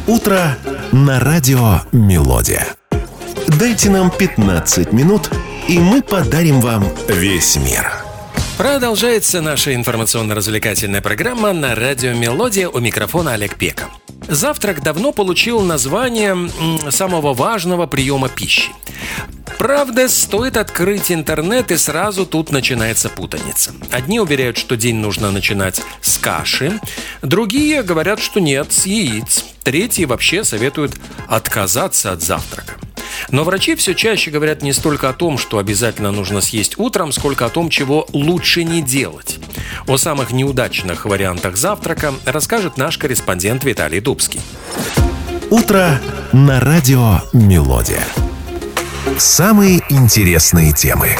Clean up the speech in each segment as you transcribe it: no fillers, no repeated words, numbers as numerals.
Утро на радио «Мелодия». Дайте нам 15 минут, и мы подарим вам весь мир. Продолжается наша информационно-развлекательная программа на радио «Мелодия». У микрофона Олег Пека. Завтрак давно получил название самого важного приема пищи. Правда, стоит открыть интернет, и сразу тут начинается путаница. Одни уверяют, что день нужно начинать с каши, другие говорят, что нет, с яиц, третьи вообще советуют отказаться от завтрака. Но врачи все чаще говорят не столько о том, что обязательно нужно съесть утром, сколько о том, чего лучше не делать. О самых неудачных вариантах завтрака расскажет наш корреспондент Виталий Дубский. Утро на радио «Мелодия». Самые интересные темы.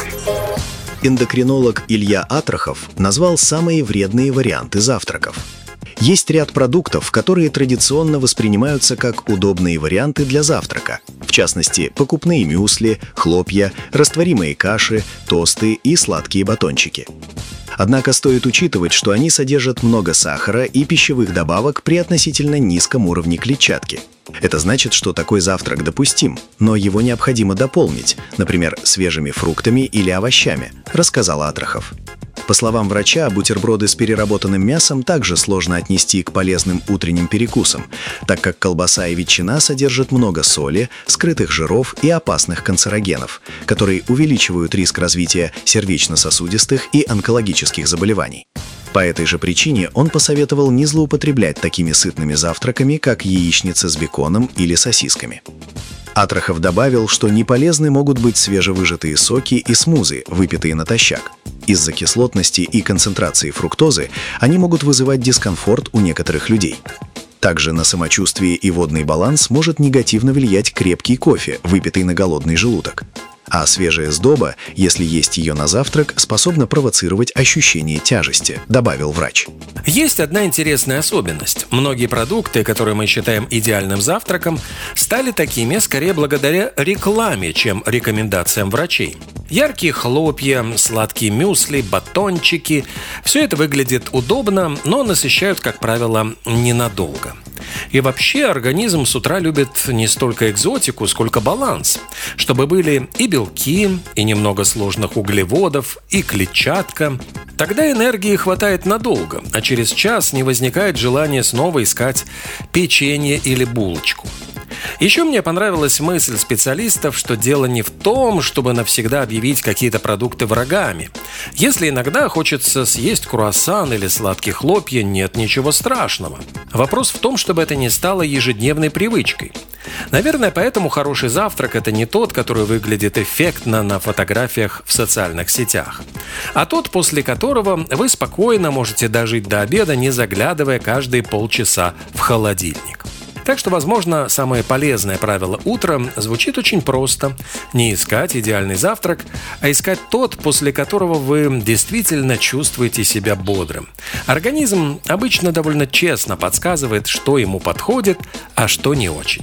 Эндокринолог Илья Атрахов назвал самые вредные варианты завтраков. Есть ряд продуктов, которые традиционно воспринимаются как удобные варианты для завтрака. В частности, покупные мюсли, хлопья, растворимые каши, тосты и сладкие батончики. Однако стоит учитывать, что они содержат много сахара и пищевых добавок при относительно низком уровне клетчатки. Это значит, что такой завтрак допустим, но его необходимо дополнить, например, свежими фруктами или овощами, рассказал Атрахов. По словам врача, бутерброды с переработанным мясом также сложно отнести к полезным утренним перекусам, так как колбаса и ветчина содержат много соли, скрытых жиров и опасных канцерогенов, которые увеличивают риск развития сердечно-сосудистых и онкологических заболеваний. По этой же причине он посоветовал не злоупотреблять такими сытными завтраками, как яичница с беконом или сосисками. Атрахов добавил, что неполезны могут быть свежевыжатые соки и смузи, выпитые натощак. Из-за кислотности и концентрации фруктозы они могут вызывать дискомфорт у некоторых людей. Также на самочувствие и водный баланс может негативно влиять крепкий кофе, выпитый на голодный желудок. А свежая сдоба, если есть ее на завтрак, способна провоцировать ощущение тяжести, добавил врач. Есть одна интересная особенность. Многие продукты, которые мы считаем идеальным завтраком, стали такими скорее благодаря рекламе, чем рекомендациям врачей. Яркие хлопья, сладкие мюсли, батончики – все это выглядит удобно, но насыщают, как правило, ненадолго. И вообще организм с утра любит не столько экзотику, сколько баланс, чтобы были и белки, и немного сложных углеводов, и клетчатка. Тогда энергии хватает надолго, а через час не возникает желания снова искать печенье или булочку. Еще мне понравилась мысль специалистов, что дело не в том, чтобы навсегда объявить какие-то продукты врагами. Если иногда хочется съесть круассан или сладкие хлопья, нет ничего страшного. Вопрос в том, чтобы это не стало ежедневной привычкой. Наверное, поэтому хороший завтрак – это не тот, который выглядит эффектно на фотографиях в социальных сетях, а тот, после которого вы спокойно можете дожить до обеда, не заглядывая каждые полчаса в холодильник. Так что, возможно, самое полезное правило утра звучит очень просто. Не искать идеальный завтрак, а искать тот, после которого вы действительно чувствуете себя бодрым. Организм обычно довольно честно подсказывает, что ему подходит, а что не очень.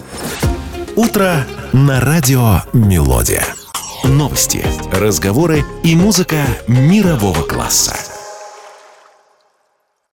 Утро на радио «Мелодия». Новости, разговоры и музыка мирового класса.